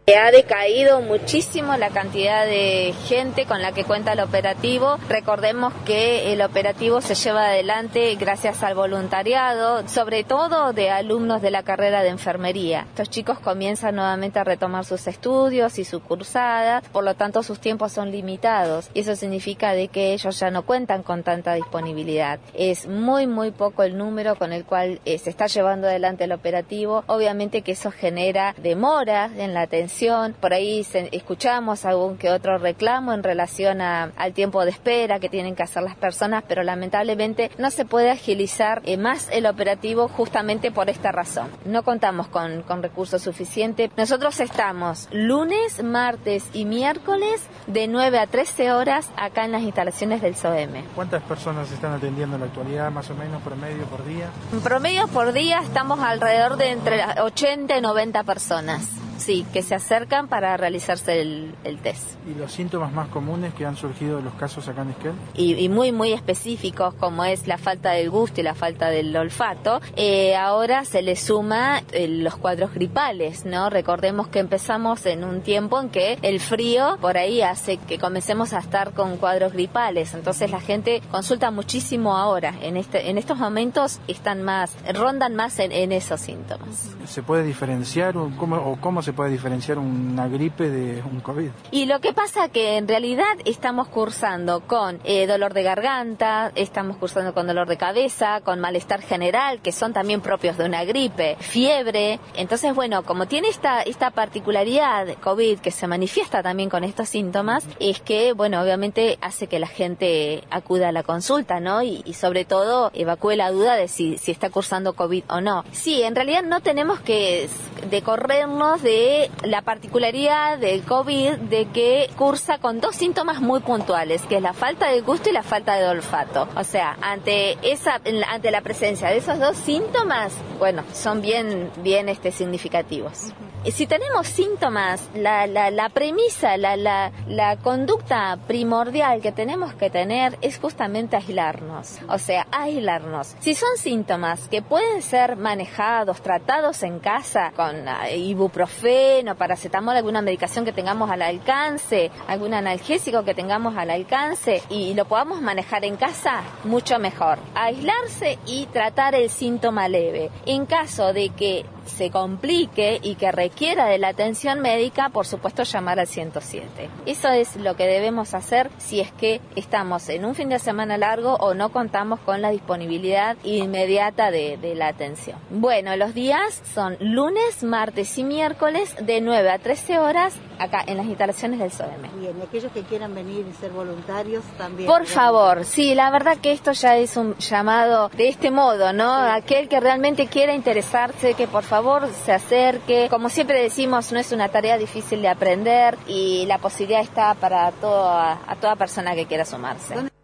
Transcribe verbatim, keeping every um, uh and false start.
Ha decaído muchísimo la cantidad de gente con la que cuenta el operativo. Recordemos que el operativo se lleva adelante gracias al voluntariado, sobre todo de alumnos de la carrera de enfermería. Estos chicos comienzan nuevamente a retomar sus estudios y su cursada, por lo tanto sus tiempos son limitados y eso significa de que ellos ya no cuentan con tanta disponibilidad. Es muy muy poco el número con el cual eh, se está llevando adelante el operativo. Obviamente que eso genera demora en la atención. Por ahí se, escuchamos algún que otro reclamo en relación a, al tiempo de espera que tienen que hacer las personas, pero lamentablemente no se puede agilizar eh, más el operativo justamente por esta razón. No contamos con, con recursos suficientes. Nosotros estamos lunes, martes y miércoles de nueve a trece horas acá en las instalaciones del S O E M E. ¿Cuántas personas se están atendiendo en la actualidad, más o menos, promedio por día? En promedio por día estamos alrededor de entre ochenta y noventa personas. Sí, que se acercan para realizarse el, el test. ¿Y los síntomas más comunes que han surgido de los casos acá en Esquel? Y, y muy, muy específicos, como es la falta del gusto y la falta del olfato. Eh, ahora se le suma eh, los cuadros gripales, ¿no? Recordemos que empezamos en un tiempo en que el frío por ahí hace que comencemos a estar con cuadros gripales. Entonces la gente consulta muchísimo ahora. En este, en estos momentos están más, rondan más en, en esos síntomas. ¿Se puede diferenciar o cómo, o cómo se puede diferenciar una gripe de un COVID? Y lo que pasa que en realidad estamos cursando con eh, dolor de garganta, estamos cursando con dolor de cabeza, con malestar general, que son también propios de una gripe, fiebre. Entonces, bueno, como tiene esta, esta particularidad de COVID que se manifiesta también con estos síntomas, es que, bueno, obviamente hace que la gente acuda a la consulta, ¿no? Y, y sobre todo evacúe la duda de si, si está cursando COVID o no. Sí, en realidad no tenemos que decorrernos de la particularidad del COVID de que cursa con dos síntomas muy puntuales, que es la falta de gusto y la falta de olfato. O sea, ante esa, ante la presencia de esos dos síntomas, bueno, son bien, bien este, significativos. Si tenemos síntomas, la, la, la premisa, la, la, la conducta primordial que tenemos que tener es justamente aislarnos. O sea, aislarnos. Si son síntomas que pueden ser manejados, tratados en casa con uh, ibuprofeno, paracetamol, alguna medicación que tengamos al alcance, algún analgésico que tengamos al alcance y lo podamos manejar en casa, mucho mejor. Aislarse y tratar el síntoma leve. En caso de que se complique y que requiera de la atención médica, por supuesto llamar al ciento siete. Eso es lo que debemos hacer si es que estamos en un fin de semana largo o no contamos con la disponibilidad inmediata de, de la atención. Bueno, los días son lunes, martes y miércoles de nueve a trece horas acá en las instalaciones del S O E M E. Bien, y aquellos que quieran venir y ser voluntarios también. Por favor, sí, la verdad que esto ya es un llamado de este modo, ¿no? Sí. Aquel que realmente quiera interesarse, que por favor se acerque. Como siempre decimos, no es una tarea difícil de aprender y la posibilidad está para toda, a toda persona que quiera sumarse.